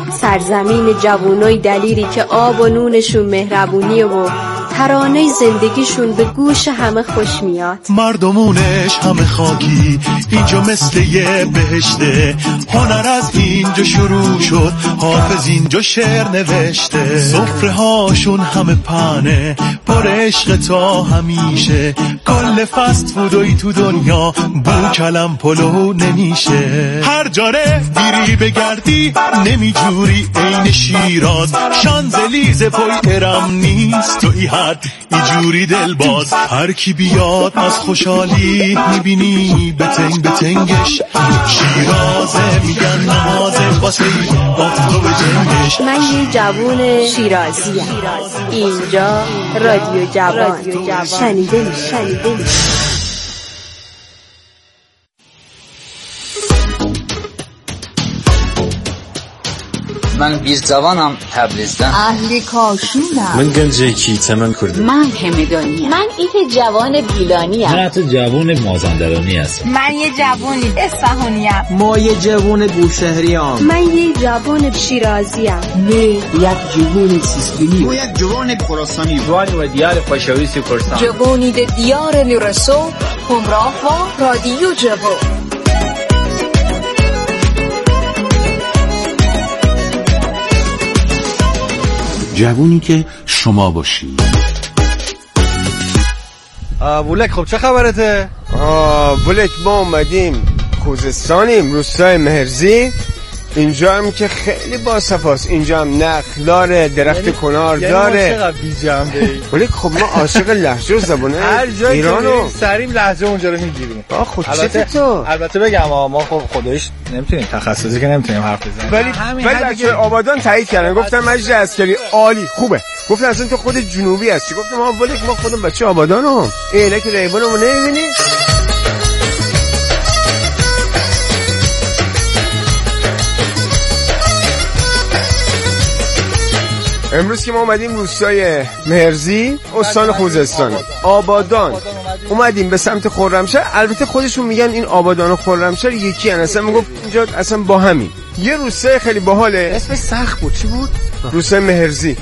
سرزمین جوانای دلیری که آب و نونشون مهربونیه و ترانه زندگیشون به گوش همه خوش میاد. مردمونش همه خاکی، اینجا مثل یه بهشته. هنر از اینجا شروع شد، حافظ اینجا شعر نوشته. سفره هاشون همه پنه، پر عشق تا همیشه. کل فست فودوی تو دنیا بو کلم پلو نمیشه. هر جاره دیری بگردی نمیجوری عین شیراز. شانزلیزه پای ارم نیست تو ای حد اینجوری دل باز. هر کی بیاد از خوشحالی میبینی بتنگ بتنگش. شیرازه میگن نمازه واسه آفتو به جنگش. من یه جوون شیرازیم، اینجا رادیو جوان شنیده میشه. من بیرزوانم تبریزدم. اهلی کاشونم. من گنجکی تمام کردم. من همدانیم. من ایه جوان بیلانی ام. من حتی جوان مازندرانی هستم. من یه جوانی اصفهانی ام. ما یه جوان بوشهری ام. من یه جوان شیرازی ام. من یک جوان سیستانی. من یک جوان خراسانی. جوانی و دیار پشاوری کردستان. جوانی دیار نورسو همراه با رادیو جوان. جوونی که شما باشی. بولک خب چه خبرته؟ بولک ما اومدیم خوزستانیم، روستای مهرزی. اینجا هم که خیلی باصفاست. اینجا هم نخل داره، درخت کنار داره. ما چقدر بی جنبه بولک خب ما عاشق لهجه و زبانه ایرانو سریم لهجه اونجا رو میگیریم. خب البته بگم ما خب خودش نمیتونیم تخصصی که نمیتونیم حرف بزنیم. ولی بچه آبادان تایید کردن، گفتن مجید عسکری عالی خوبه. گفتن اصلا تو خود جنوبی هستی. گفتم ما بولک ما خودم بچه آبادانم. اینک ریبانمو نمیبینی؟ امروز که ما اومدیم روستای مهرزی استان خوزستان آبادان اومدیم به سمت خرمشهر. البته خودشون میگن این آبادان و خرمشهر یکی هن. اصلا میگفت اینجا اصلا با همین. یه روستای خیلی باحاله، اسمش سخت بود. چی بود؟ روستای مهرزی.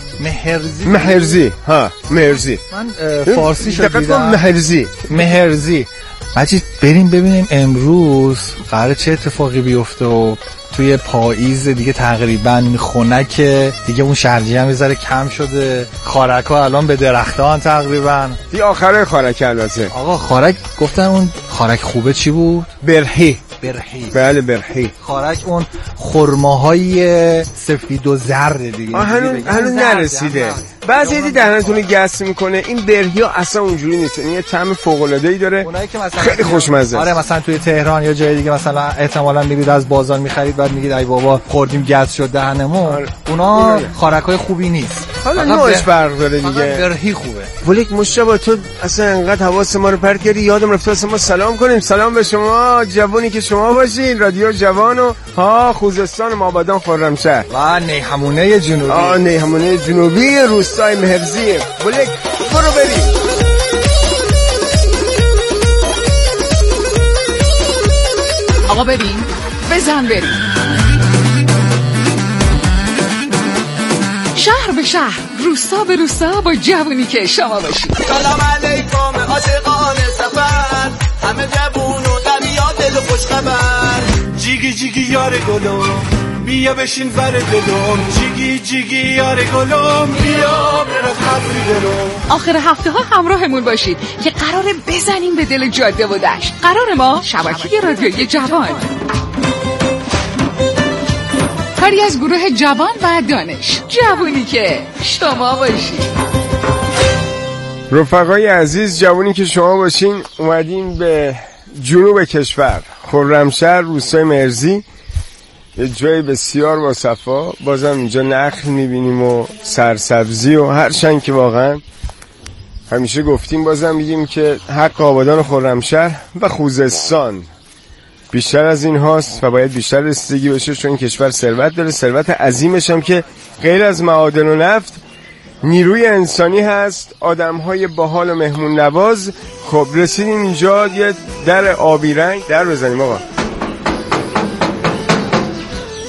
من فارسی شد دیدم. مهرزی. مجید بریم ببینیم امروز قراره چه اتفاقی بیفته. و توی پاییز دیگه تقریبا خنک دیگه، اون شرجی هم یه ذره کم شده. خارک‌ها الان به درختان تقریبا. دی آخره خارک البته. آقا خارک گفتن اون خارک خوبه چی بود؟ برهی. بله برهی. خارک اون خرماهای سفید و زرد دیگه. هنوز نرسیده. بعضی دی دهنتون گس میکنه. این برهی ها اصلا اونجوری نیست. یه طعم فوق العاده ای داره. خیلی خوشمزه. آره مثلا توی تهران یا جای دیگه مثلا احتمالاً میرید از بازار میخرید بعد میگید ای بابا خوردیم گس شد دهنمون. اونا خارکای خوبی نیست. حالا نوعش فرق داره دیگه. برهی خوبه. ولیک مشتبه تو اصلا انقدر حواس ما رو پرت کردی یادم رفت اصلا ما سلام کنیم. سلام به شما جوونی که شما باشین. رادیو جوان و خوزستان آبادان خرمشهر و نیهمونه جنوبی. نیهمونه جنوبی روستای مهرزی. ولیک برو بریم. آقا بریم بزن بریم. شهر به شهر، روستا به روستا با جوونی که شما باشید. سلام علیکم عاشقان سفر، همه جوون و دریا دل و خوش خبر. جیگی جیگی یار گلو بیا بشین ور دلم. جیگی جیگی یار گلم بیا برات خبری دلم. آخر هفته ها همراهمون باشید که قراره بزنیم به دل جاده و دشت. قرار ما شبکه رادیوی جوان، کاری از گروه جوان و دانش. جوونی که شما باشید. رفقای عزیز جوونی که شما باشین اومدیم به جنوب کشور خرمشهر روستای مهرزی. یه جای بسیار با صفا. بازم اینجا نخل میبینیم و سرسبزی و هرچند که واقعا همیشه گفتیم بازم میگیم که حق آبادان و خرمشهر و خوزستان بیشتر از این هاست و باید بیشتر رسیدگی بشه، چون کشور ثروت داره. ثروت عظیمش هم که غیر از معادن و نفت نیروی انسانی هست، آدم‌های باحال و مهمون نواز. خب رسیدیم اینجا یه در آبی رنگ. در بزنیم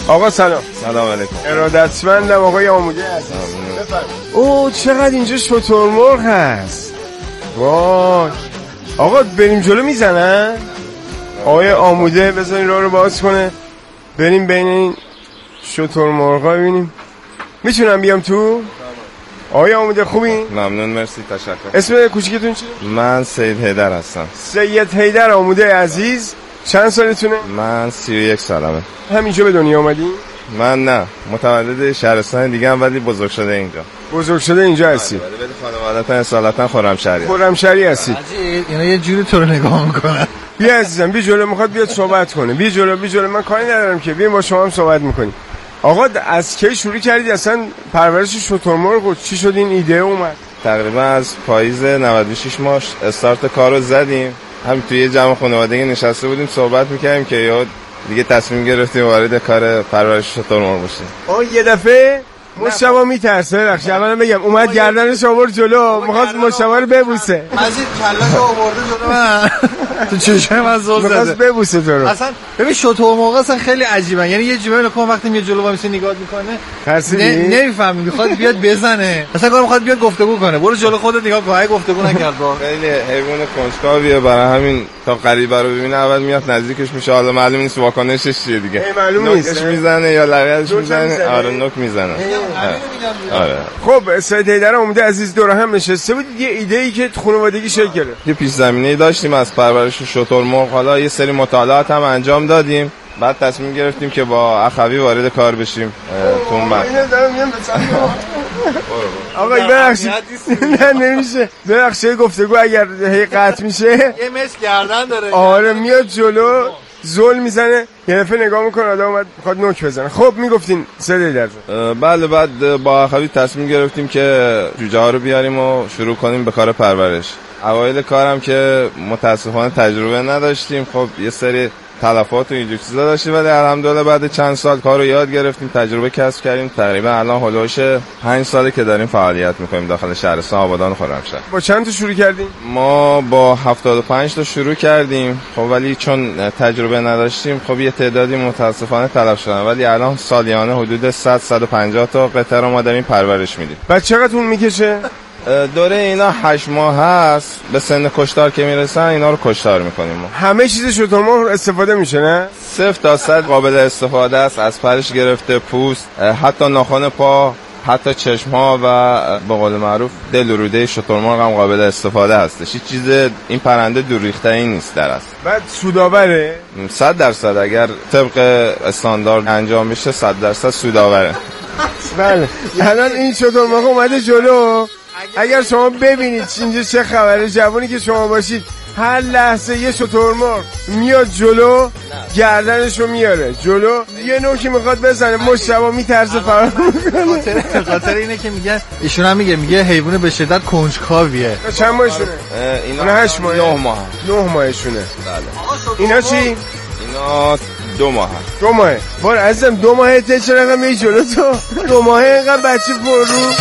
آقا سلام. سلام علیکم. ارادتمندم آقای آموده هستم. اوه چقدر اینجا شترمرغ هست. وای آقا بریم جلو میزنن. آقای آموده بذارین راه رو باز کنه بریم بین این شترمرغا ببینیم میتونم بیام تو. آقای آموده خوبی؟ ممنون مرسی تشکر. اسم کوچیکتون چیه؟ من سید حیدر هستم. سید حیدر آموده عزیز. چند سالتونه؟ من 31 سالمه. همینجا به دنیا اومدی؟ من نه متولد شهرستان دیگه هم ولی بزرگ شده اینجا. بزرگ شده اینجا هستی؟ ولی خانواده‌تون اصالتا خرمشهری. خرمشهری هستی؟ اینا یه جوری تو رو نگاه میکنن. بیا عزیزم بیا جلو میخواد بیاد صحبت کنه. بیا جلو من کاری ندارم که بیا با شما هم صحبت میکنیم. آقا از کی شروع کردید اصلا پرورش شترمرغ؟ چی شد این ایده اومد؟ تقریبا از پاییز 96 ما استارت کارو زدیم. هم توی جمع خانوادگی نشسته بودیم صحبت میکردیم که یاد دیگه تصمیم گرفتیم وارد کار پرورش شترمرغ بشیم. یه دفعه مشتبه میترسه. بخش اولا بگم اومد گردنش آورد جلو میخواست مشتبه رو ببوسه. مزید کله‌شو آورده جلو من. تو چشم من زل زده. میخواست ببوسه تو رو. اصلا ببین شترمرغ اصلا خیلی عجیبه. یعنی یه جوری نکن وقتی میاد جلو وایس نگاه میکنه نمیفهمی میخواد بیاد بزنه. اصلا کار میخواد بیاد گفتگو کنه. برو جلو خودت نگاه کن. گفتگو نکرد. خیلی حیوان کنجکاویه برای همین تا غریبه رو ببینه اول میاد نزدیکش میشه. حالا معلوم نیست واکنشش چیه دیگه. معلوم نیست. میزنه یا لگدش میزنه. آره نوک میزنه. آره. خب سید حیدر آموده عزیز دور هم نشسته بود. یه ایده‌ای که خانوادگی شکل گرفت. یه پیش زمینه‌ای داشتیم از پرورش شترمرغ. حالا یه سری مطالعات هم انجام دادیم. بعد تصمیم گرفتیم که با اخوی وارد کار بشیم. تو اون بعد آقا ببخشید نه نمیشه. ببخشید گفتگو اگر هی قطع میشه یه مس گردن داره. آره میاد جلو زل میزنه یه دفعه نگاه میکنه آدم اومد میخواد نوک بزنه. خب میگفتین سه درجه. بله بعد با اخوی تصمیم گرفتیم که جوجه ها رو بیاریم و شروع کنیم به کار پرورش. اوایل کارم که متاسفانه تجربه نداشتیم. خب یه سری تلفات و اینجور چیزا داشتیم ولی الحمدلله بعد چند سال کارو یاد گرفتیم تجربه کسب کردیم. تقریبا الان هولوش 5 ساله که داریم فعالیت میکنیم داخل شهرستان آبادان خرمشهر. با چند تا شروع کردیم؟ ما با 75 تا شروع کردیم. خب ولی چون تجربه نداشتیم خب یه تعدادی متاسفانه تلف شدن ولی الان سالیانه حدود 100 150 تا قطعه رو ما داریم پرورش میدیم. بعد چقدر طول میکشه؟ دوره اینا 8 ماه هست. به سن کشتار که میرسن اینا رو کشتار میکنیم ما. همه چیز شترمرغ استفاده میشه نه؟ 0 تا 100 قابل استفاده است. از پرش گرفته پوست حتی ناخن پا حتی چشم ها و به قول معروف دل و روده شترمرغ هم قابل استفاده هستش. هیچ چیز این پرنده دور ریخته ای نیست در اصل. بعد سودآوره؟ 100% اگر طبق استاندارد انجام بشه 100% سودآوره. بله الان این شترمرغ اومده جلو. اگر شما ببینید اینجا چه خبره جوانی که شما باشید هر لحظه یه شترمرغ میاد جلو گردنشو میاره جلو یه نوکی میخواد بزنه مشتبه میترسه فرار میکنه. خاطر اینه که میگن ایشون هم میگه حیوان به شدت کنجکاویه. چند ماهشونه؟ اینا 8 ماه 9 ماه 9 ماهشونه. بله. اینا چی؟ اینا 2 ماه 2 ماه. بار عزیزم 2 ماه ته چرا انقدر میای جلو تو؟ 2 ماه اینقدر بچه پررو.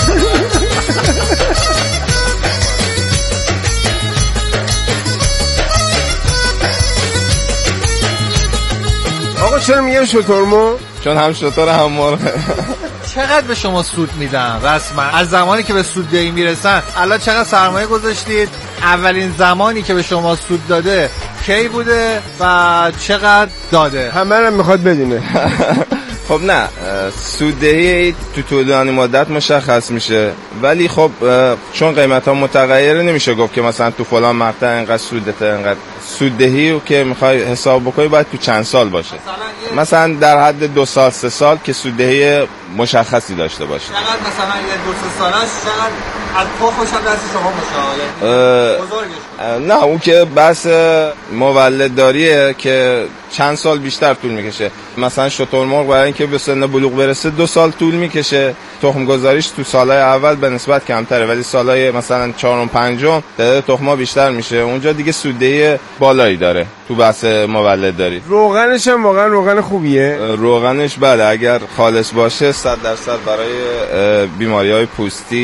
آقا چرا میگم شترمرغ؟ چون هم شتر هم مرغ. چقدر به شما سود میدن رسما از زمانی که به سوددهی میرسن؟ الان چقدر سرمایه گذاشتید؟ اولین زمانی که به شما سود داده کی بوده و چقدر داده؟ همه رو میخواد بدونه. خب نه سوددهی تو طولانی مدت مشخص میشه ولی خب چون قیمت ها متغیره نمیشه گفت که مثلا تو فلان مقطع اینقدر سودته اینقدر. سوددهی رو که میخوای حساب بکنی باید تو چند سال باشه. مثلا در حد 2 سال 3 سال که سوددهی مشخصی داشته باشه. چقدر مثلا یه 2-3 سالش چقدر از پخش هم دست شما باشه؟ بزرگش نه اون که بحث مولدداریه که چند سال بیشتر طول میکشه. مثلا شترمرغ برای اینکه به سن بلوغ برسه 2 سال طول میکشه. تخم گذاریش تو سالهای اول به نسبت کمتره ولی سالهای مثلا 4 و 5 تعداد تخم‌ها بیشتر میشه. اونجا دیگه سوددهی بالایی داره تو بحث مولدداری. روغنش هم واقعا روغن خوبیه. روغنش بله اگر خالص باشه 100% برای بیماری‌های پوستی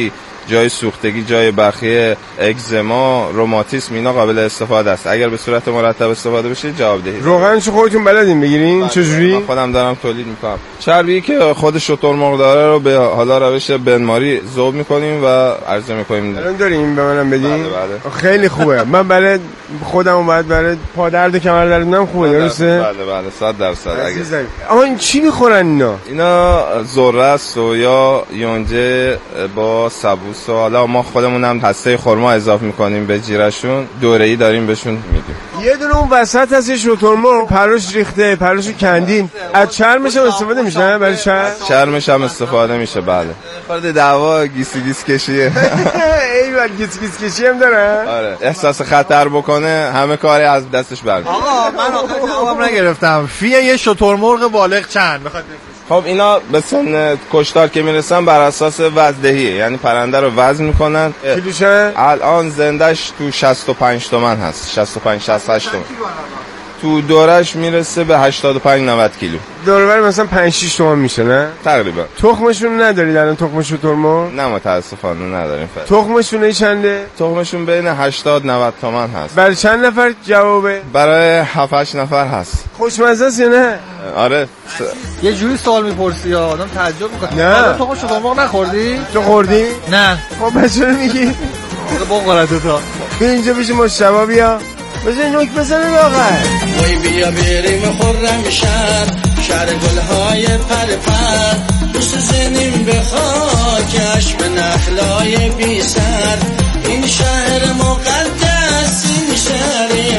جای سوختگی، جای بخیه، اگزما، روماتیسم اینا قابل استفاده است. اگر به صورت مرتب استفاده بشه جوابدهی. روغنشو خودتون بلدین بگیرین؟ چجوری؟ خودم دارم تولید میکنم. چربی که خود شترمرغ داره رو به حالا روش بنماری ذوب میکنیم و عرضه میکنیم. الان داریم به منم بدین؟ بله. خیلی خوبه. من برای خودم بعد برای پا درد کمر دردم خوبه، درسته؟ بله 100%. آها این چی میخورن اینا ذره، سویا، یونجه با سبوس و حالا ما خودمون هم هسته خرما اضافه میکنیم به جیرشون، دوره‌ای داریم بهشون میدیم. یه دونه اون وسط هست شترمرغ پروش ریخته، پروش کندین، از چرمش هم استفاده میشه برای چرمش هم استفاده میشه. بله فرد دعوا گیس کشیه. ایول گیس کشی هم داره. آره احساس خطر بکنه همه کاری از دستش برمیاد. آقا من آخه جواب نگرفتم. فی یه شترمرغ بالغ چند میخواد؟ خب اینا به سن کشتار که میرسن بر اساس وزندهیه، یعنی پرنده رو وزن میکنن. کیلوشه؟ الان زندش تو 65 تومن هست، 65 68 تومن. تو دورش میرسه به 85 90 کیلو. دورور مثلا 5 6 تومن میشه نه؟ تقریبا. تخمشون ندارید الان؟ تخم شترمرغ؟ نه متاسفانه نداریم. تخمشون چنده؟ تخمشون بین 80 90 تومن هست. برای چند نفر جوابه؟ برای 7 8 نفر هست. خوشمزه است یا نه؟ آره. یه جوری سوال میپرسی آدم تعجب میکنه. نه تخم شترمرغ نخوردی؟ تو خوردی؟ نه. خب بچه‌ها میگی؟ بخورد تو. بیا اینجا پیش مشتبا بیا. بزن نوک بزنه لاغر. وای بیا بریم خرمشهر، شهر گلهای پرپر، دوست زنیم به خاکش به نخلای بی سر. این شهر مقدس، این شهر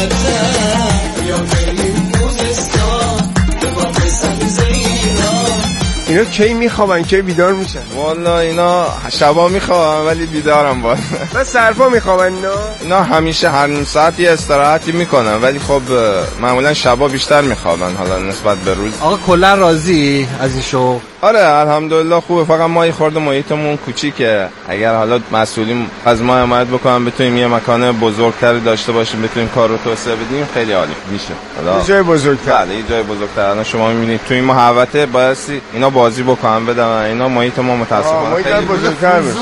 مقدس. بیا بریم خوزستان، به باغ سبز ایران. اینا کی میخوابن کی بیدار میشن؟ والا اینا شبا میخوابن ولی بیدارم باید. بس صرفا میخوابن اینا همیشه هر نیم ساعت یه استراحتی میکنن ولی خب معمولا شبا بیشتر میخوابن حالا نسبت به روز. آقا کلا راضی از این شغل؟ آره الحمدلله خوبه، فقط ما یه خورده محیطمون کوچیکه. اگر حالا مسئولین از ما حمایت بکنن بتونیم یه مکان بزرگتری داشته باشیم بتونیم کار رو توسعه بدیم خیلی عالی میشه. حالا جای بزرگتر. بله یه جای بزرگتر. الان شما میبینید تو این محوطه بایستی اینا بازی بکنن بدن، اینا محیط ما متاسفانه خیلی بزرگتر بشه.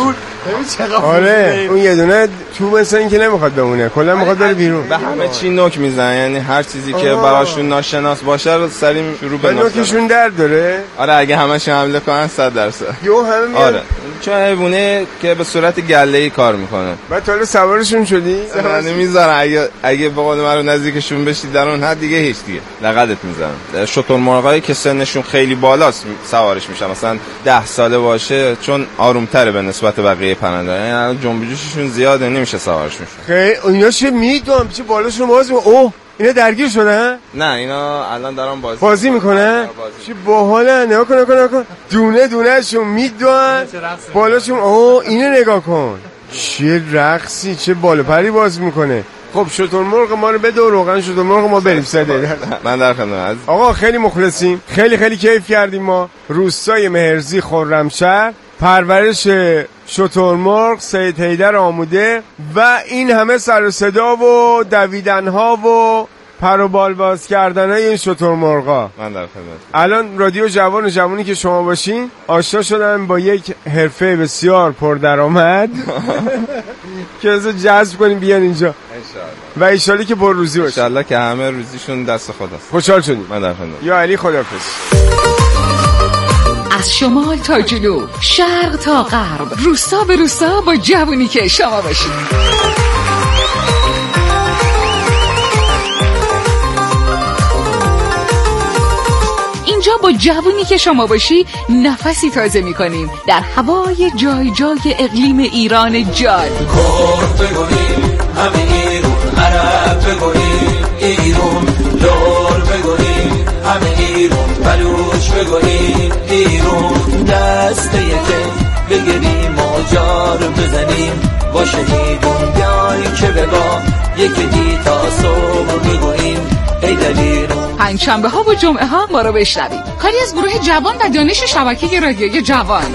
آره اون یه دونه تو مثلا این که نمیخواد بمونه، کلا میخواد بره بیرون. به همه چی نوک میزنن، یعنی هر چیزی که براشون ناشناس باشه رو سریع شروع به نوکشون درد داره. آره اگه همش حمله کنن 100%. یو همه میاد. آره چون حیوانه که به صورت گله‌ای کار میکنه. بعد تا سوارشون شدی؟ نمیذارن اگه به قول من رو نزدیکشون بشی در اون حد دیگه هیچ دیگه لقدت میزنن. شترمرغایی که سنشون خیلی بالاست سوارش میشن، مثلا 10 ساله باشه چون آرومتره به نسبت بقیه پرنده، یعنی جنب جوششون زیاده نمیشه سوارشون. خیلی اینا چه میدونم چه بالاشون باز اوه اینا درگیر شدن؟ نه اینا الان دارن بازی میکنن. چه باحاله. نگاه کن دونه دونهشون میدونن بالاشون. اوه اینو نگاه کن چه رقصی، چه بالا پری باز میکنه. خب شترمرغ ما رو بده و روغن شترمرغ ما بریم سده. من در خدمت. آقا خیلی مخلصیم، خیلی کیف کردیم. ما روستای مهرزی خرمشهر، پرورش شترمرغ سید حیدر آموده و این همه سر و صدا و دویدن ها و پر و بال باز کردن های این شترمرغا. من در خدمت. الان رادیو جوان و جوانی که شما باشین آشنا شدن با یک حرفه بسیار پردرآمد که از جذب کنیم بیان اینجا و ایشالی که پر روزی باشه. انشالله که همه روزیشون دست خداست. خوشحال شدیم. من در خدمت. یا علی خداحافظ. از شمال تا جنوب، شرق تا غرب، روستا به روستا با جوونی که شما باشید. اینجا با جوونی که شما باشی نفسی تازه می‌کنیم در هوای جای جای اقلیم ایران جان. کرد بگوییم همه ایرون، عرب بگوییم ایرون، لور بگوییم همه ایرون، بلوچ بگوییم ایرون. دست یکه بگیریم و جار بزنیم با شهیدون. بیای که بگاه یکی دی تا صبح بگوییم ای دلیرون. پنجشنبه ها و جمعه ها ما رو بشنوید. کاری از گروه جوان و دانش شبکه رادیوی جوان.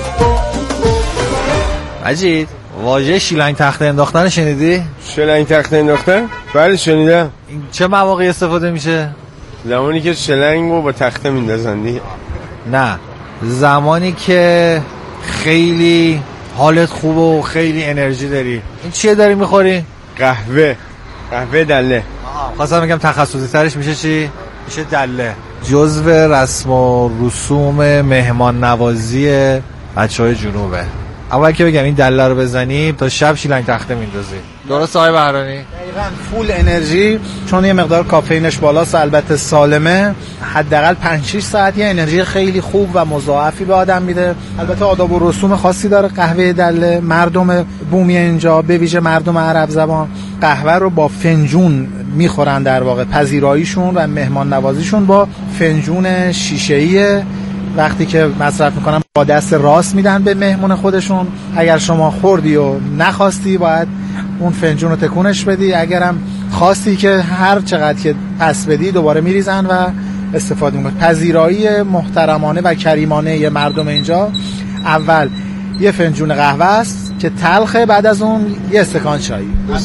مجید واژه شیلنگ تخته انداختن شنیدی؟ شیلنگ تخته انداختن؟ بله شنیدم. این چه مواقعی استفاده میشه؟ زمانی که شیلنگ رو با تخته میندازن دیگه. نه زمانی که خیلی حالت خوب و خیلی انرژی داری. این چیه داری میخوری؟ قهوه دله. خواستم بگم تخصصی ترش میشه چی؟ میشه دله. جزو رسم و رسوم مهمان نوازی بچهای جنوبه. اول که بگم این دله رو بزنی تا شب شیلنگ تخته میندازی. درست آقای بهرانی؟ دقیقاً فول انرژی، چون یه مقدار کافئینش بالاست البته سالمه. حداقل 5-6 ساعت یه انرژی خیلی خوب و مضاعفی به آدم میده. البته آداب و رسوم خاصی داره قهوه دله. مردم بومی اینجا به ویژه مردم عرب زبان قهوه رو با فنجون میخورن، در واقع پذیراییشون و مهمان نوازیشون با فنجون شیشه‌ایه. وقتی که مصرف میکنن با دست راست میدن به مهمون خودشون. اگر شما خوردی و نخواستی باید اون فنجون رو تکونش بدی، اگرم خواستی که هر چقدر که پس بدی دوباره میریزن و استفاده میکنن. پذیرایی محترمانه و کریمانه یه مردم اینجا اول یه فنجون قهوه است که تلخه، بعد از اون یه استکان چای.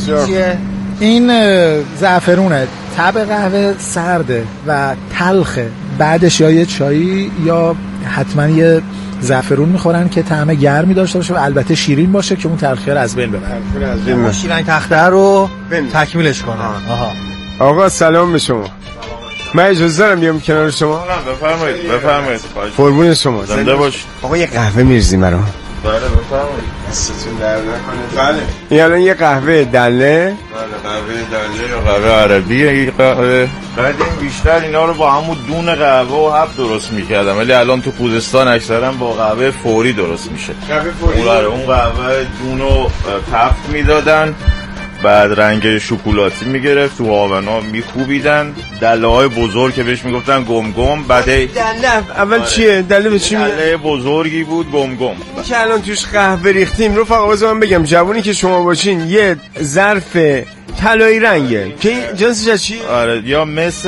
این زعفرونه، تب قهوه سرده و تلخه، بعدش یا یه چایی یا حتما یه زعفرون میخورن که طعم گرمی داشته باشه و البته شیرین باشه که اون تلخی رو از بین ببره. شیلنگ تخته رو تکمیلش کنن. آقا سلام به شما. من اجازه دارم بیام کنار شما؟ بفرمایید. قربون شما. زنده باش. آقا یه قهوه میریزی مرا؟ بله بفرمایید. دستتون در نکنه. بله. این الان یه قهوه دله؟ بله قهوه دله یا قهوه عربیه. این قهوه بعد این بیشتر اینا رو با همون دون قهوه و حب درست میکردم، ولی الان تو خوزستان اکثرا با قهوه فوری درست میشه. قهوه فوری؟ اون قهوه دونو تفت میدادن، بعد رنگ شکلاتی میگرفت، تو هاونا میکوبیدن، دله های بزرگ که بهش میگفتن گمگم. بعد دله اول چیه؟ دله به چی میگن؟ دله بزرگی بود گمگم. که الان توش قهوه ریختیم. رفقا بذار من بگم جوونی که شما باشین یه ظرف طلایی رنگه که جنسش از چی؟ آره یا مس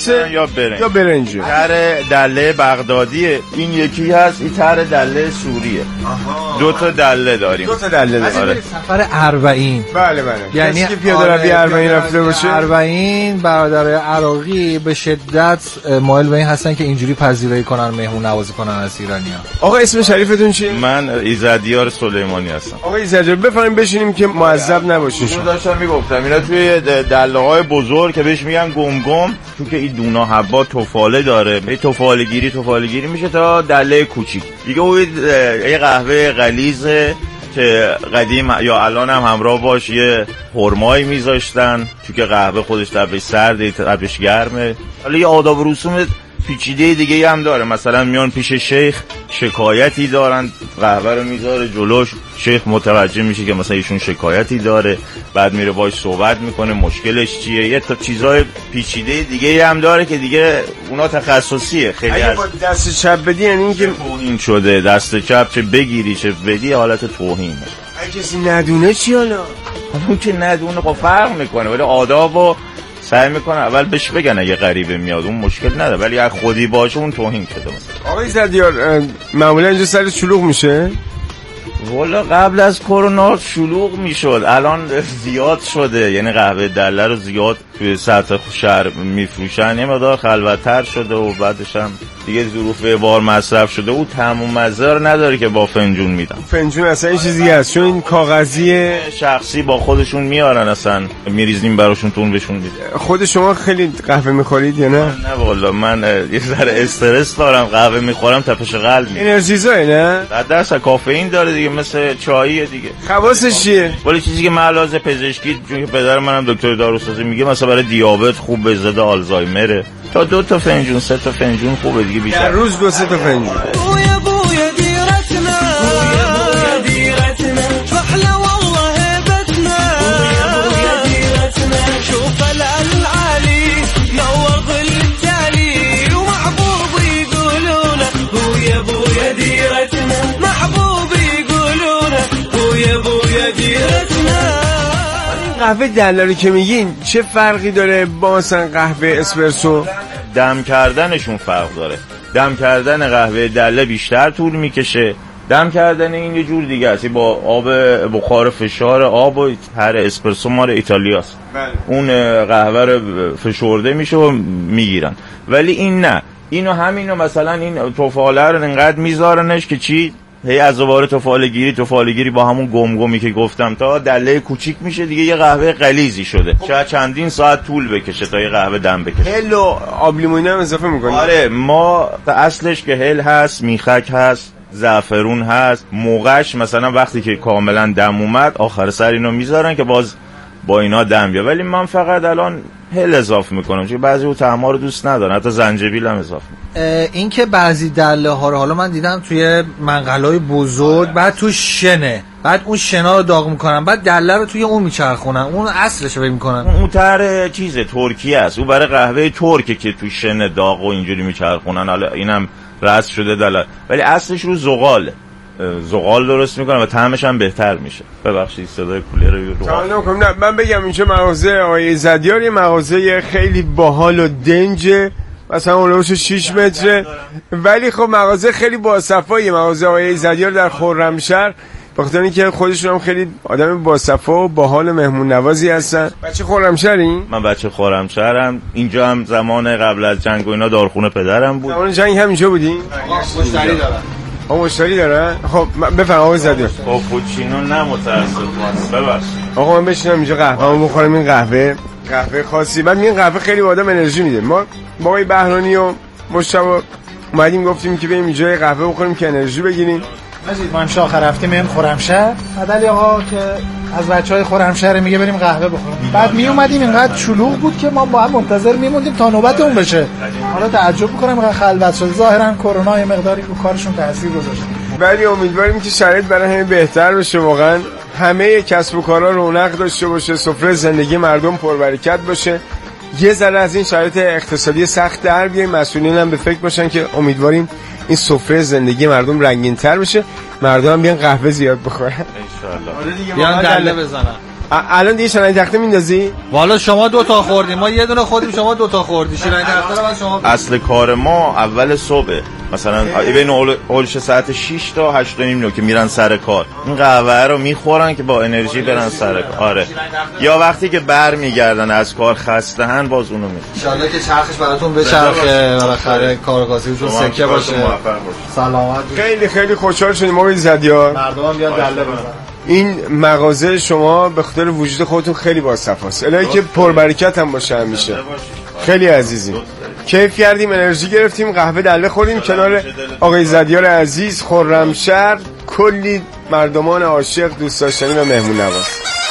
یا برنج. تر دله بغدادیه، این یکی هست، این تر دله سوریه. دو تا دله داریم. آره. سفر اربعین. بله یعنی که پیاده روی اربعین رفته باشه. اربعین برادرای عراقی به شدت مایل به این هستن که اینجوری پذیرایی کنن، مهمون نوازی کنن از ایرانی‌ها. آقا اسم شریفتون چیه؟ من ایزدیار سلیمانی هستم. آقا ایزدیار بفرمایید بشینیم که معذب نباشین. شما داشتم میگفتم اینا توی دله‌های بزرگ که بهش میگن گمگم، چون که این دونا حبا توفاله داره، به توفاله گیری میشه تا دله کوچیک دیگه. اون یه قهوه غلیظه که قدیم یا الان هم همراه باش یه خرمایی میذاشتن، چون که قهوه خودش تبش سرده تبش گرمه. حالا یه آداب و رسوم پیچیده دیگه هم داره، مثلا میان پیش شیخ شکایتی دارن، قهوه رو میذاره جلوش، شیخ متوجه میشه که مثلا ایشون شکایتی داره، بعد میره باهاش صحبت میکنه مشکلش چیه. یه تا چیزای پیچیده دیگه هم داره که دیگه اونا تخصصیه. خیلی اگه با دست چپ بدی یعنی اینکه توهین شده، دست چپ چه بگیری چه بدی حالت توهینه. اگه کسی ندونه چی حالا؟ اون که ندونه خب فرق میکنه، ولی آدابو سعی میکنه اول بهش بگن اگه غریبه میاد اون مشکل نداره، ولی اگه خودی باشه اون توهین شده. مثلا آقای زدیار معمولا اینجا سر شلوغ میشه؟ والا قبل از کرونا شلوغ میشد، الان زیاد شده، یعنی قهوه دله رو زیاد توی سطح شهر میفروشن، یه مقدار خلوت‌تر شده و بعدش هم دیگه ظروف بار مصرف شده، او طعم و مزه رو نداره که با فنجون میدن. فنجون اصلا این چیزی هست، چون این کاغذی شخصی با خودشون میارن، اصلا میریزیم براشون تون بهشون میده. خود شما خیلی قهوه میخورید یا نه؟ نه والا من یه ذره استرس دارم، قهوه میخورم تپش قلب میاد. انرژیزای نه؟ درصد کافئین داره دیگه، مثل چاییه دیگه. خواصش چیه؟ ولی چیزی که معلاز پزشکی، چون که پدر منم دکتر داروسازی میگه مثلا برای دیابت خوب، به ضد آلزایمره. تا 2 تا فنجون 3 تا فنجون خوبه دیگه بیشتر. در روز 2-3 تا فنجون. بويا بويا ديرتنا بويا ديرتنا فحلى والله هيبتنا بويا ديرتنا شوف العالي نور ظل التالي ومحبوب يقولونه بويا ديرتنا محبوب يقولونه بويا ديرتنا. قهوه دله رو که میگین چه فرقی داره با مثلا قهوه اسپرسو؟ دم کردنشون فرق داره. دم کردن قهوه دله بیشتر طول میکشه، دم کردن این یه جور دیگه است، با آب بخار فشار آب و هر اسپرسو مال ایتالیاست. اون قهوه رو فشرده میشه و میگیرن، ولی این نه، اینو همینو مثلا این توفاله رو انقدر میذارنش که چی هی از دوباره توفالگیری با همون گمگمی که گفتم تا دله کوچیک میشه دیگه، یه قهوه غلیظی شده. شاید چندین ساعت طول بکشه تا یه قهوه دم بکشه. هل و آب لیمونی هم اضافه میکنیم؟ آره، ما اصلش که هل هست، میخک هست، زعفرون هست. موقعش مثلا وقتی که کاملا دم اومد آخر سر اینو میذارن که باز با اینا دم بیاد، ولی من فقط الان هل اضافه میکنم چون بعضی اون طعما رو دوست ندارن، حتی زنجبیل هم اضافه میکنم. این که بعضی دله ها رو حالا من دیدم توی منقلای بزرگ بعد تو شنه، بعد اون شنا رو داغ میکنن، بعد دله رو توی اون میچرخونن، اون اصلش رو میکنن. اون طرح چیزه ترکیه است، اون برای قهوه ترکه که تو شنه داغ و اینجوری میچرخونن. حالا اینم رس شده دله، ولی اصلش رو زغال درست میکنن و طعمش هم بهتر میشه. ببخشید صدای کولر رو نه من بگم اینجا مغازه آقای زدیار یه مغازه خیلی باحال و دنجه، مثلا اولوش 6 متره، ولی خب مغازه خیلی باصفایی. مغازه آقای زدیار در خرمشهر، بخاطر اینکه خودشون هم خیلی آدم باصفا و باحال مهمون نوازی هستن. بچه خرمشهرین؟ من بچه خرمشهرم. اینجا هم زمان قبل از جنگ و اینا دارخونه پدرم بود. زمان جنگ هم اینجا بودین؟ مشتری دارن. مشتری دارن؟ خب بفرم آقای زدیار. کاپوچینو نه متاسفانه، ببخشید. آقا من بشینم اینجا قهوه‌مو بخورم. این قهوه خاصی، بعد این قهوه خیلی به آدم انرژی میده. ما با آقای بهرانی و مشتبه اومدیم گفتیم که بریم اینجا قهوه بخوریم که انرژی بگیریم. ما هم آخر هفته میایم خرمشهر، عدلی آقا که از بچهای خرمشهر میگه بریم قهوه بخوریم. بعد می اومدیم اینقدر شلوغ بود که ما با هم منتظر میموندیم تا نوبت اون بشه. حالا تعجب می‌کنم اینقدر خلوت شده، ظاهرا کرونا یه مقداری رو کارشون تاثیر گذاشته. ولی امیدواریم که شرایط برای همه بهتر بشه، واقعا همه کسب و کارها رونق داشته باشه، سفره زندگی مردم پربرکت باشه، یه ذره از این شرایط اقتصادی سخت در بیایم. مسئولین هم به فکر باشن که امیدواریم این سفره زندگی مردم رنگین‌تر بشه، مردم هم بیان قهوه زیاد بخورن ان شاءالله، بیان دله بزنن. الان دیگه شیرینی تخته میندازی؟ والا شما 2 تا خوردیم، ما یه دونه خودیم، شما 2 تا خوردی. شیرینی تخته رو شما. اصل کار ما اول صبح مثلا بین اولش ساعت 6 تا 8 و نیم که میرن سر کار، این قهوه رو میخورن که با انرژی برن سر کار. آره، یا وقتی که برمیگردن از کار خسته‌ن باز اونو میخورن. ان شاءالله که چرخش براتون بچرخه، بالاخره کارگازیتون سکه باشه. سلامت. خیلی خیلی خوشحال شدیم آقای زدیار. مردم هم بیان دله بزنن. این مغازه شما به خاطر وجود خودتون خیلی باصفاست، الهی که پربرکت هم باشه همیشه. خیلی عزیزی، کیف کردیم، انرژی گرفتیم، قهوه دله خوردیم کنار آقای زدیار عزیز. خرمشهر کلی مردمان عاشق، دوست داشتنی و مهمون نواز.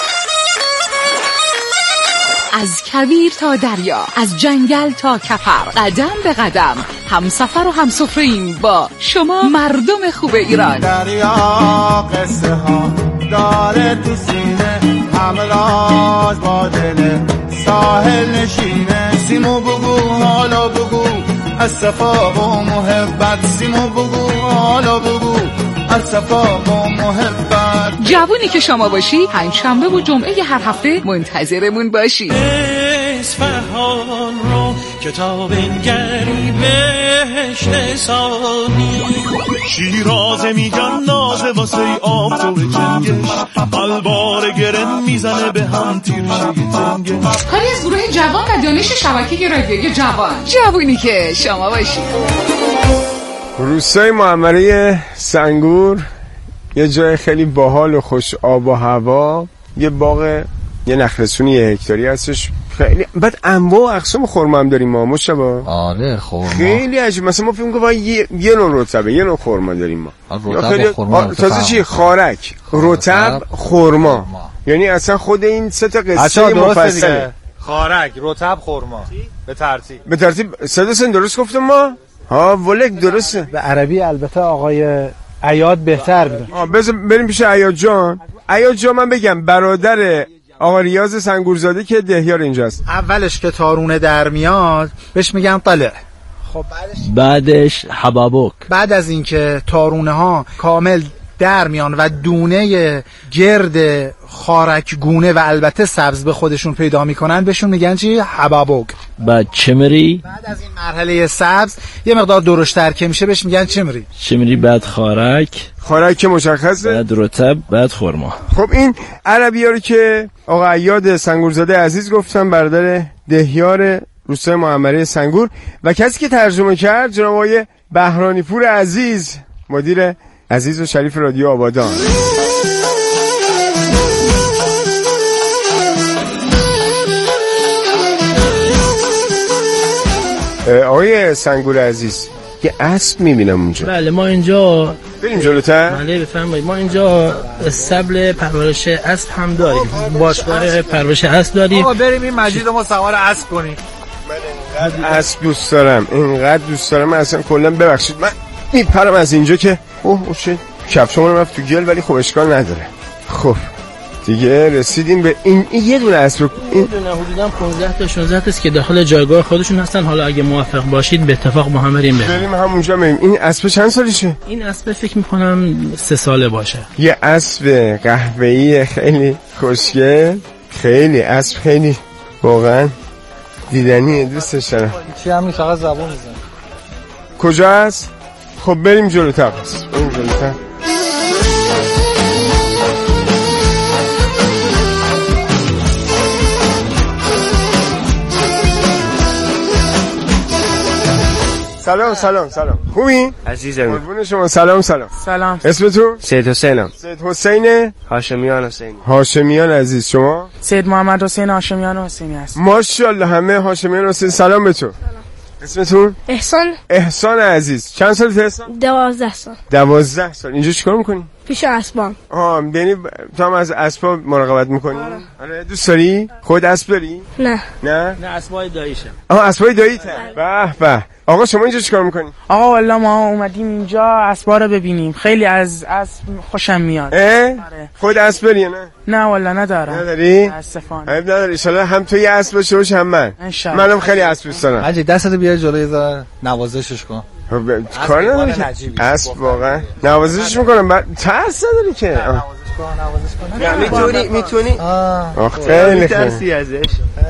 از کویر تا دریا، از جنگل تا کفر، قدم به قدم همسفر و همسفره‌ایم با شما مردم خوب ایران. دریا قصه ها داره تو سینه، همراز با دل ساحل نشینه. سیمو بگو حالا بگو از صفا و محبت، سیمو بگو حالا بگو از صفا و محبت. جوونی که شما باشی پنجشنبه و جمعه هر هفته منتظرمون باشی. اصفهان رو کتاب انگری بهشت ثانی، شیرازه میگن نازه واسه آفتاب جنگش، قلبار گرن میزنه به هم تیرشه تنگش. کاری از گروه جوان و دانش شبکه رادیویی جوان، جوونی که شما باشی. روستای معمره سنگور یه جای خیلی باحال و خوش آب و هوا، یه باغ، یه نخلستونی 1 هکتاری هستش. خیلی بعد انواع و اقسام خرما هم داریم ما مشابه. آره خرما خیلی عجیب، مثلا ما فکر می‌کنیم یه نوع رطبه، یه نوع خرما داریم ما. رطب خرما تازه چی؟ خارک، رطب، خرما. یعنی اصلا خود این 3 تا قصه مفصله. خارک، رطب، خرما به ترتیب. صدا درست گفتم ما؟ ها ولک درسته. به عربی البته آقای عیاد بهتر میدونه. بذار بریم پیش عیاد جان. عیاد جان من بگم برادر آقا ریاض سنگورزاده که دهیار اینجاست. اولش که تارونه در میاد بهش میگن طلع. خب بعدش حبابک. بعد از اینکه تارونه ها کامل در میان و دونه گرد خارک گونه و البته سبز به خودشون پیدا میکنن بهشون میگن چی؟ حبابک. بعد چمری. بعد از این مرحله سبز یه مقدار درشتر که میشه بهش میگن چمری. بعد خارک که مشخصه، بعد رطب، بعد خرما. خب این عربی ها رو که آقا عیاد سنگورزاده عزیز گفتم، برادر دهیار روستای معمره سنگور، و کسی که ترجمه کرد جناب آقای بهرانی پور عزیز، مدیر عزیز و شریف رادیو آبادان. آقای سنگور عزیز یه اسب میبینم اونجا. بله ما اینجا بریم جلوتر. بله بفرمایید. ما اینجا استبل پرورش اسب هم داریم، باشگاه پرورش اسب داریم. آقا بریم این مجید ما سوار اسب کنیم. من اینقدر اسب دوست دارم، اینقدر دوست دارم. من اصلا کلا ببخشید من میپرم از اینجا که اوه چه کفشمون رفت تو گل، ولی خب اشکال نداره. خب دیگه رسیدیم به این یه دونه اسب. این دونه حدوداً 15 تا 16 تا است که داخل جایگاه خودشون هستن. حالا اگه موافق باشید به اتفاق با هم بریم همونجا بریم. این اسب چند سالشه؟ این اسب فکر می‌کنم 3 ساله باشه. یه اسب قهوه‌ای خیلی خوشگل، خیلی اسب خیلی واقعا دیدنیه، دوستش دارم. چی همین فقط زبون میزنه. کجا است؟ خب بریم جلوتر. پس بریم جلوتر. سلام خوبی؟ عزیزم قربون شما. سلام اسمتون؟ سید حسینم. سید حسین هاشمیان حسینی. هاشمیان عزیز. شما؟ سید محمد حسین هاشمیان حسینی هست. ماشاءالله همه هاشمیان حسین. سلام به تو. اسمتون؟ احسان عزیز. چند سالت احسان؟ 12 سال. 12 سال. اینجا چیکار میکنی؟ پیش اسبام. یعنی تو هم از اسبا مراقبت میکنی؟ آره. دوست داری؟ خود اسب داری؟ نه اسبای داییشه. اسبای داییته. به به. آقا شما اینجا چیکار میکنی؟ آقا والله ما اومدیم اینجا اسبا رو ببینیم. خیلی از اسب خوشم میاد. خود اسب داری نه؟ نه والله ندارم. نداری؟ متاسفانه. عیب نداره. ان شاءالله هم تو یه اسب باشه و هم من. منم خیلی اسب دوست دارم. حاجی دستتو بیار جلوی یه ذره نوازشش کن. کار نداری که اسب واقعا نوازش میکنم. ترس نداری که میتونی خیلی ترسی ازش.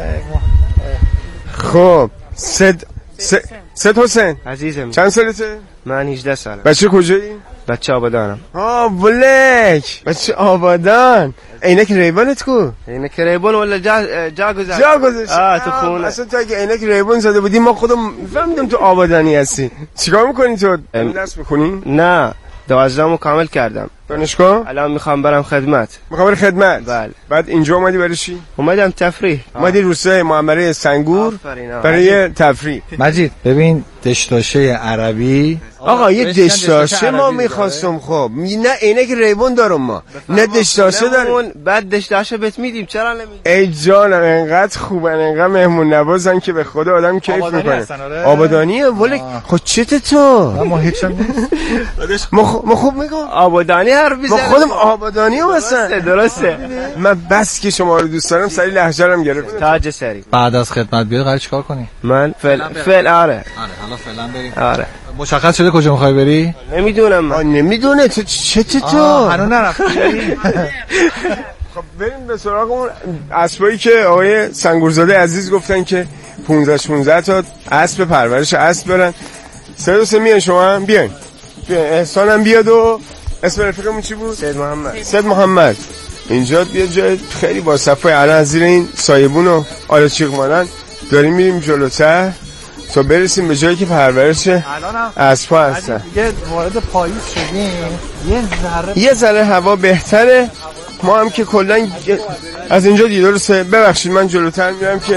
خب سید حسین عزیزم چند سالته؟ من 18 سالم. بچه کجایی؟ بچه آبادانم. بلک بچه آبادان. عینک ریبانت کو؟ عینک ریبان ولا جا گذاشت؟ تو خونه. اصلا تو اگه عینک ریبان زده بودی ما خودم فهمیدم تو آبادانی هستی. چیکار میکنی تو؟ درس میخونی؟ نه 12مو کامل کردم. دانشگاه؟ الان میخوام برم خدمت. میخوام برم خدمت؟ بله. بعد اینجا اومدی برای چی؟ اومدم تفریح. اومدی روستای معمره سنگور برای تفریح. مجید ببین دشداشه عربی. آقا یه دشداشه ما میخواستم. خب نه عینک ریبون دارم ما، نه دشداشه دارم. بعد دشداشه بهت میدیم چرا نمیدیم؟ ای جانم انقدر خوبن، انقدر مهمون نوازن که به خدا آدم کیف میکنه. آبادانیه ولی خب چته تو؟ ما هیچم ما خوب میگم آبادانی حرف میزنم. ما خودم آبادانیه مثلا. درسته. من بس که شما رو دوست دارم سری لهجه‌ام گرفت. تاج سری. بعد از خدمت بیاد قرار چیکار کنی؟ من فعلا آره حالا فعلا بریم. آره مشخص شده کجا میخوای بری؟ نمیدونم من. نمیدونه تو چته تو؟ هنوز نرفتی. خب بریم به سراغ اون اسبایی که آقای سنگورزاده عزیز گفتن که 15 تا اسب پرورش اسب دارن. سه میان شما هم بیاین. احسان هم بیاد. و اسم رفیقمون چی بود؟ سید محمد. اینجا یه جای خیلی با صفای الان از زیر این سایبون و آلوچیق مانن داریم میریم جلوتر تا برسیم به جایی که پرورش اسبا هستن. دیگه وارد پاییز شدیم، یه ذره هوا بهتره. ما هم که کلا از اینجا دیدار سه. ببخشید من جلوتر میرم که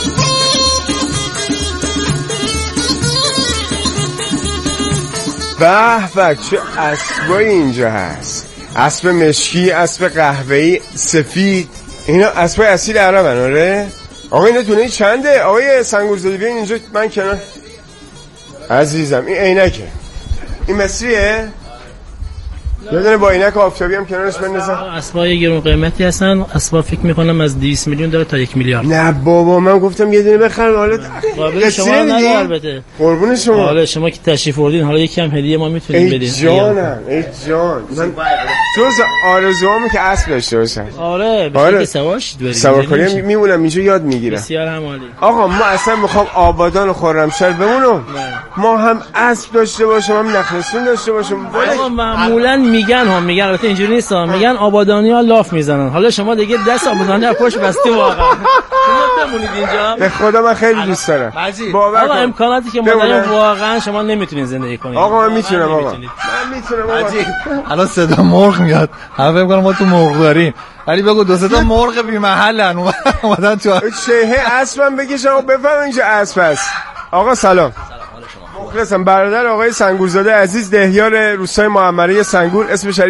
به چه اسبایی اینجا هست. اسب مشکی، اسب قهوه‌ای، سفید. اینا اسبای اصیل عربن. آره آقا اینا تونه چنده؟ آقای سنگورزاده بیاین اینجا من کنار. عزیزم این عینکه، این مصریه؟ یه دونه با عینک آفتابی هم کنارش بندازم. اسبای گرون قیمتی هستن. اسبا فکر می‌کنم از 200 میلیون داره تا 1 میلیارد. نه بابا من گفتم یه دونه بخرم. حالا قابل شما نه البته. قربون شما. حالا شما که تشریف آوردین حالا یکی هم هدیه ما میتونیم بدیم. ای جان من تو آرزوامه که اسب داشته باشم. آره بخاطر سوارش بریم. سوارکاری میمونم اینجا یاد میگیرم. بسیار هم عالی. آقا ما اصلا میخوام آبادان و خرمشهر بمونم. ما هم اسب داشته باشم، هم نخلستون داشته باشم. آقا معمولا میگن البته اینجوری نیست. میگن آبادانی‌ها لاف میزنن. حالا شما دیگه دست آبادانی از پشت بستی واقعا. بمونید اینجا. به خدا من خیلی دوست دارم. آقا امکاناتی که ما داریم واقعا شما نمیتونین زندگی کنید. آقا من میتونم آقا. من میتونم آقا. الان صدا مرغ میاد. همه فکر کنم ما تو مرغ داریم. ولی بگو دو سه تا مرغ بی محلن اومدن تو. چه اسبم بکش آقا بفهم اینجا اسب است. آقا سلام. مخلصم. برادر آقای سنگورزاده عزیز، دهیار روستای معمره سنگور. اسم